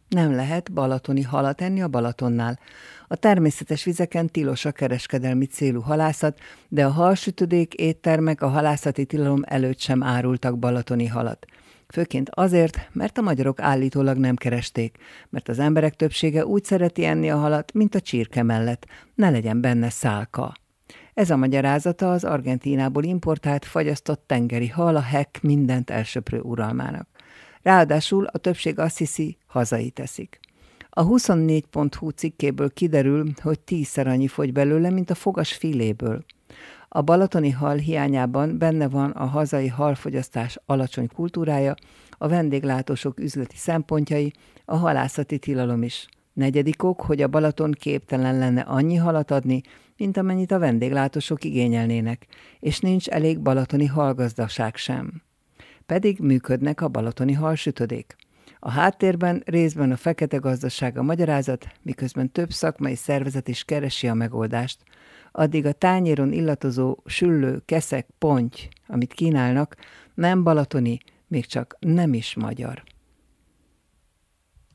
Nem lehet balatoni halat enni a Balatonnál. A természetes vizeken tilos a kereskedelmi célú halászat, de a halsütödék éttermek a halászati tilalom előtt sem árultak balatoni halat. Főként azért, mert a magyarok állítólag nem keresték, mert az emberek többsége úgy szereti enni a halat, mint a csirke mellett, ne legyen benne szálka. Ez a magyarázata az Argentínából importált, fagyasztott tengeri hal a hekk mindent elsöprő uralmának. Ráadásul a többség azt hiszi, hazai teszik. A 24.hu cikkéből kiderül, hogy 10-szer annyi fogy belőle, mint a fogas filéből. A balatoni hal hiányában benne van a hazai halfogyasztás alacsony kultúrája, a vendéglátósok üzleti szempontjai, a halászati tilalom is. Negyedik ok, hogy a Balaton képtelen lenne annyi halat adni, mint amennyit a vendéglátósok igényelnének, és nincs elég balatoni halgazdaság sem. Pedig működnek a balatoni halsütödék. A háttérben részben a fekete gazdaság a magyarázat, miközben több szakmai szervezet is keresi a megoldást. Addig a tányéron illatozó süllő, keszek, ponty, amit kínálnak, nem balatoni, még csak nem is magyar.